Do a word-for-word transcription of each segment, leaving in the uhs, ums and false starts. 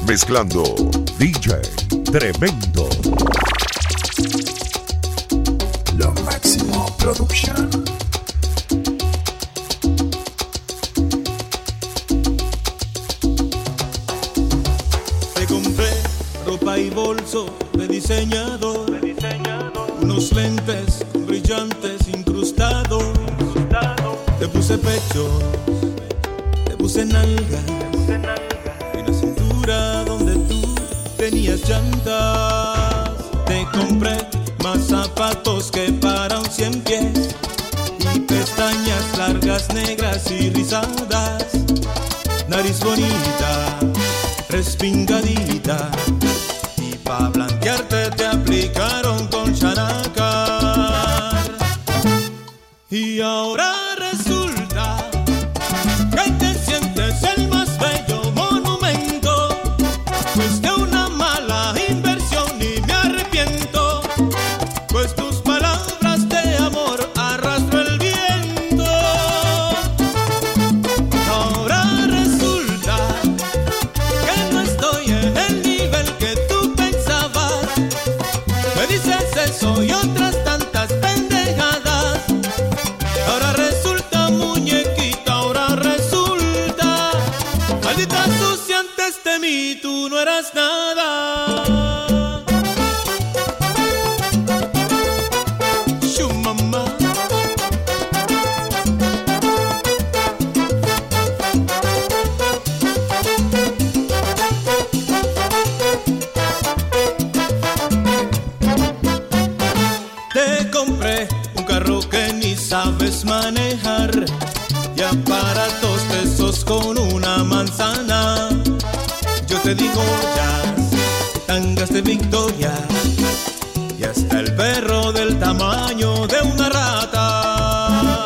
Mezclando D J Tremendo. Lo Máximo Production. Te compré ropa y bolso de diseñador, de diseñador. Unos lentes brillantes incrustados, incrustado. Te puse pecho, te puse nalga, te puse nalga. En la cintura donde tú tenías llantas. Te compré más zapatos que para un cien pies y pestañas largas, negras y rizadas. Nariz bonita, respingadita, y pa' blanquearte te aplicaron con Chanacar. Y ahora resulta que te sientes el más bello monumento, pues de una mala inversión y me arrepiento, pues tus palabras de amor arrastró el viento. Ahora resulta que no estoy en el nivel que tú pensabas, me dices eso y otras tantas pendejadas. Ahora resulta, muñequita, ahora resulta, maldita sucia, antes de mí tú no eras nada. Shoo, mamá. Te compré un carro que ni sabes manejar y aparatos de esos con una manzana. Yo te digo ya, tangas de Victoria y hasta el perro del tamaño de una rata.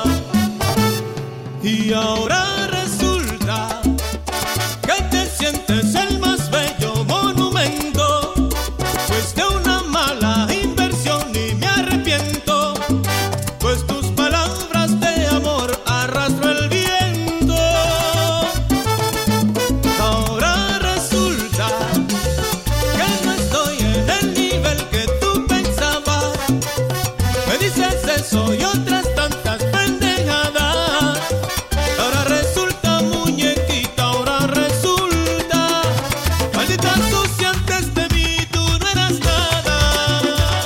Y ahora resulta que te sientes el más bello monumento, pues de una mala inversión y me arrepiento, pues tus palabras de amor arrastró el viento. Ahora resulta que no estoy en el nivel que tú pensabas, me dices eso y otras tantas pendejadas. Ahora resulta, muñequita, ahora resulta, maldita sucia, antes de mí tú no eras nada.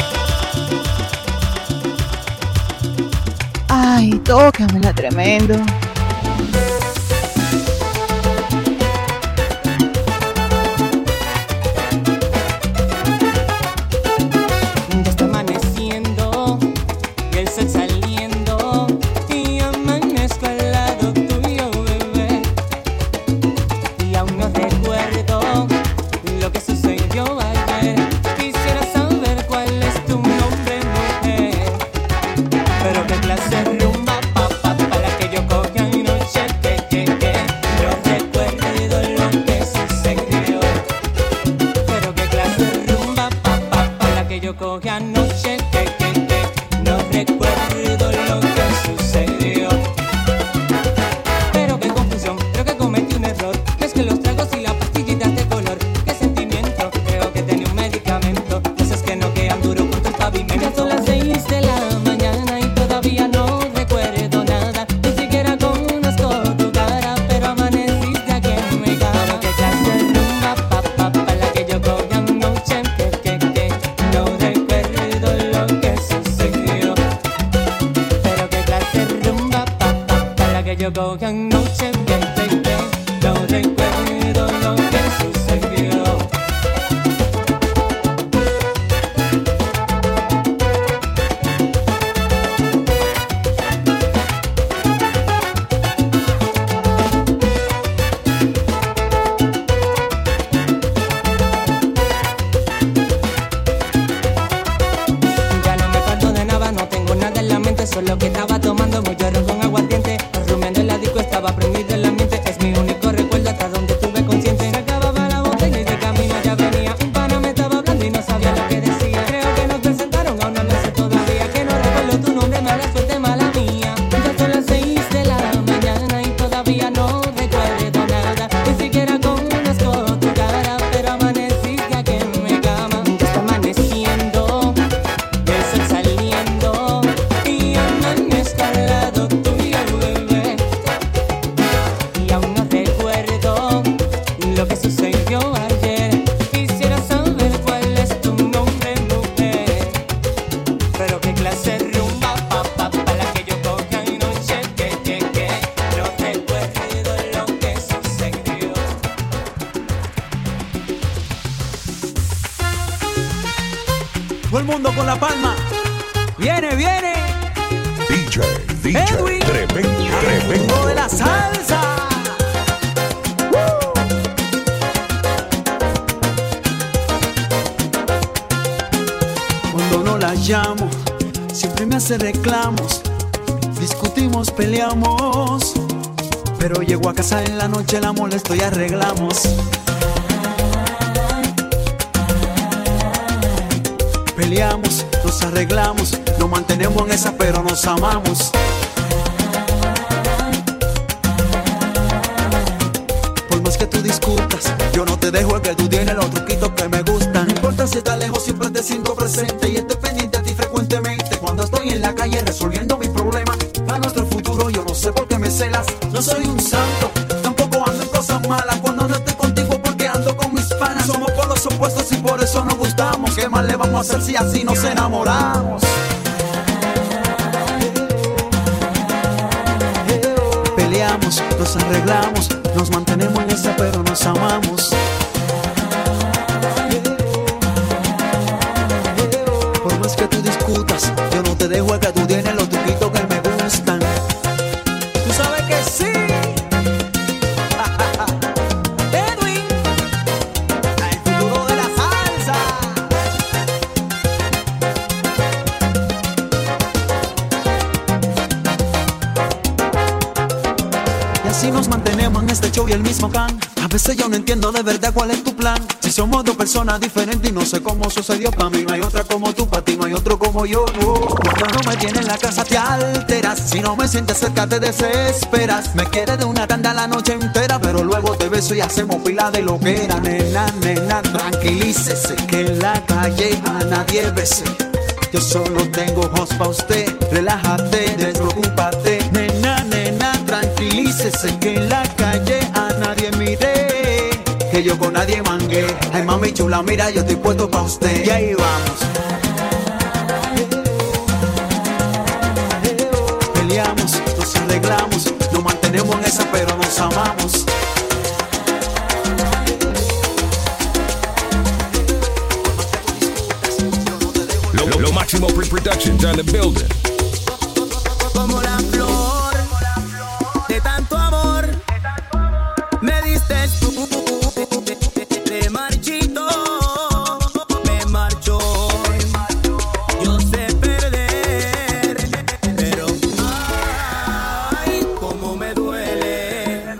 Ay, tócamela, Tremendo. Ya está amaneciendo y el sol saliendo y amanezco al lado tuyo, bebé. Y aún no recuerdo lo que sucedió ayer. Quisiera saber cuál es tu nombre, mujer. Pero qué clase de rumba, papá, para que yo coja Todo el mundo con la palma. Viene, viene. D J, D J, Edwin. tremendo, tremendo. De la salsa. Cuando no la llamo, siempre me hace reclamos. Discutimos, peleamos, pero llego a casa en la noche, la molesto y arreglamos. Peleamos, nos arreglamos, nos mantenemos en esa, pero nos amamos. Por más que tú discutas, yo no te dejo, el que tú tienes los truquitos que me gustan. No importa si estás lejos, siempre te siento presente y estoy pendiente a ti frecuentemente. Cuando estoy en la calle resolviendo mis problemas, a nuestro futuro yo no sé por qué me celas. No soy un santo, tampoco ando en cosas malas. Cuando no estoy contigo porque ando con mis panas. Somos por los opuestos y por eso nos gustamos. ¿Qué más le vamos a hacer si así nos enamoramos? Peleamos, nos arreglamos, nos mantenemos en esa, pero nos amamos. Por más que tú discutas, yo no te dejo, el que tú tienes los truquitos que me gustan. Tú sabes que sí. Edwin, el futuro de la salsa. Y así nos mantenemos en este show y el mismo can. A veces yo no entiendo de verdad cuál es tu plan. Si somos dos personas diferentes y no sé cómo sucedió. Para mí no hay otra como tú, para ti no hay otro como yo. Cuando no me tienes en la casa te alteras. Si no me sientes cerca te desesperas. Me quieres de una tanda la noche entera, pero luego te beso y hacemos pila de lo que era. Nena, nena, tranquilícese, que en la calle a nadie bese. Yo solo tengo ojos pa' usted. Relájate, despreocúpate. Nena, nena, tranquilícese, que en la calle a nadie mire. Que yo con nadie mangué. Ay, mami chula, mira, yo estoy puesto pa' usted. Y ahí vamos. Peleamos, nos arreglamos, nos mantenemos en esa, pero nos amamos. Lo, lo, lo máximo pre-productions on the building. Como la flor de tanto amor, me diste tú, te marchito, me marchó. Yo sé perder, pero ay, cómo me duele,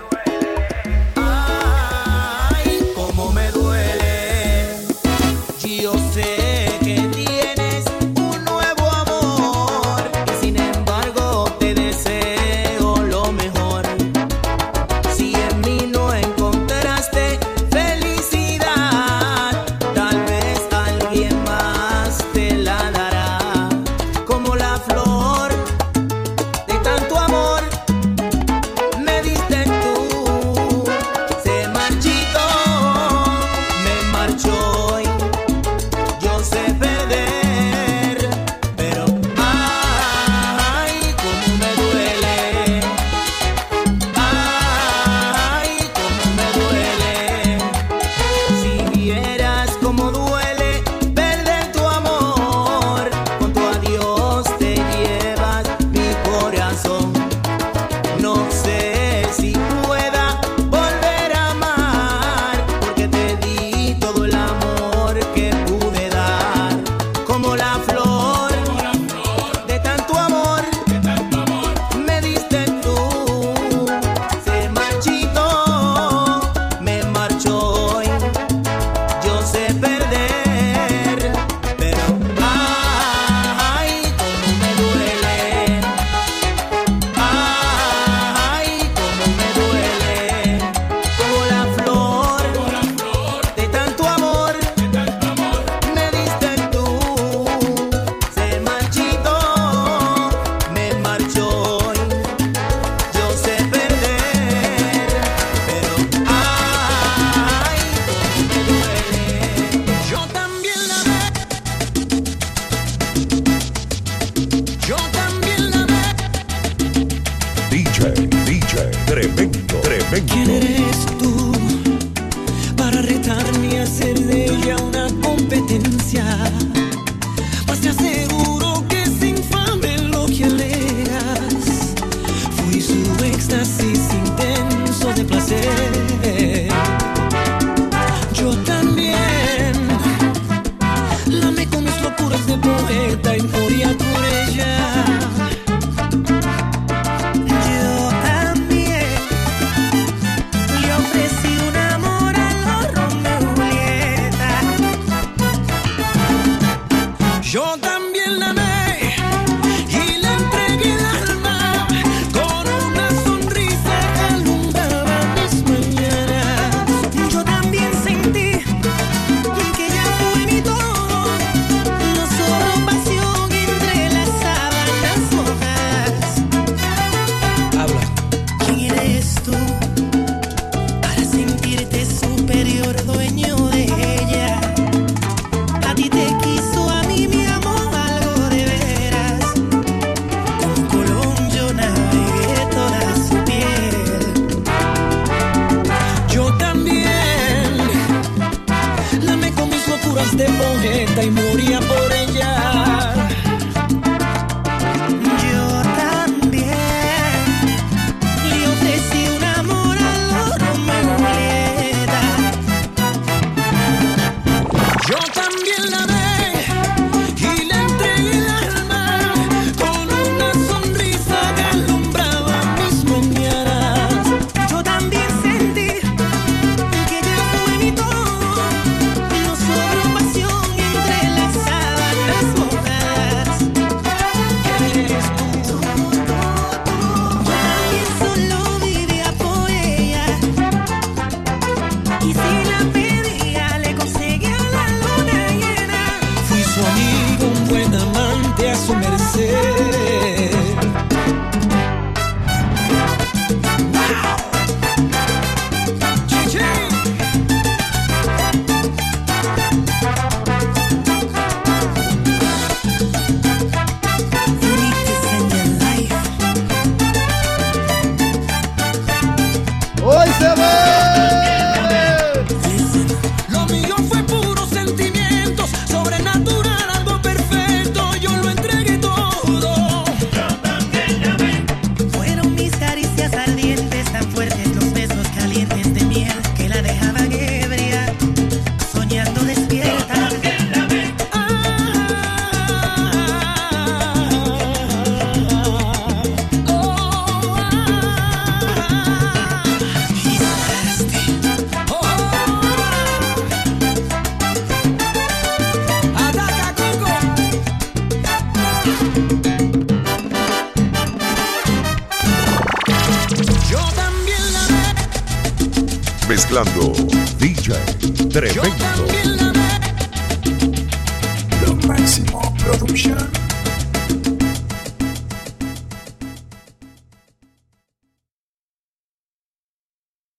ay, cómo me duele. Yo sé que tienes un nuevo amor, y sin embargo te deseo lo mejor. Si en mí no encontraste felicidad, tal vez alguien más te la dará. Como la flor de tanto amor, me diste tú, se marchitó, me marchó. Yo sé perder, pero ay, cómo me duele, ay, cómo me duele. Si vieras cómo duele perder tu amor, con tu adiós te llevas mi corazón. No sé si pueda volver a amar, porque te di todo el amor que pude dar. Como la flor de tanto amor, me diste tú, se marchitó, me marchó. Yo sé perder, pero ay, cómo me duele, ay, cómo me duele. Como la flor de tanto amor, me diste tú, se marchitó, me marchó. Yo sé perder, pero ay, cómo me duele. Yo también la amé, yo también la amé. D J, D J, tremendo, ¿Quién tremendo. eres tú para retarme a hacer de ella una competencia? Yo también la amé con mis locuras de poeta y moría por ella. Yo también le ofrecí un amor a los Romeo y Julieta. Yo también la amé y le entregué el alma con una sonrisa que alumbraba mis mañanas. Yo también sentí que ella fue mi todo, no solo pasión entre las sábanas mojadas. Habla. ¿Quién eres tú para sentirte superior, dueño de ella? A ti te quiso, a mí me amó algo de veras. Como Colón yo navegué toda su piel. Yo también la amé con mis locuras de poeta y moría por ella. Yo también le ofrecí un amor a los Romeo y Julieta. Yo también la amé y le entregué el alma con una sonrisa que alumbraba mis mañanas. Yo también sentí que ella fue mi todo, no solo pasión entre las sábanas mojadas. Eres tú, tú, tú, tú. Yo también solo vivía por ella, y si la pedía le conseguía la luna llena. Fui su amigo, un buen amante a su merced. Wow. Chichi. You need this in your life. ¡Hoy se ve! Listen. Lo mío fue puro sentimientos, sobrenatural, algo perfecto. Yo lo entregué todo. Fueron mis caricias ardientes, tan fuertes los besos calientes de miel que la dejaban ebria, soñando despierta. Ah, oh, ah, he's nasty. Oh, ataca, Coco. Yo también la amé. Mezclando D J Yo Tremendo. también la amé. Lo Máximo Production.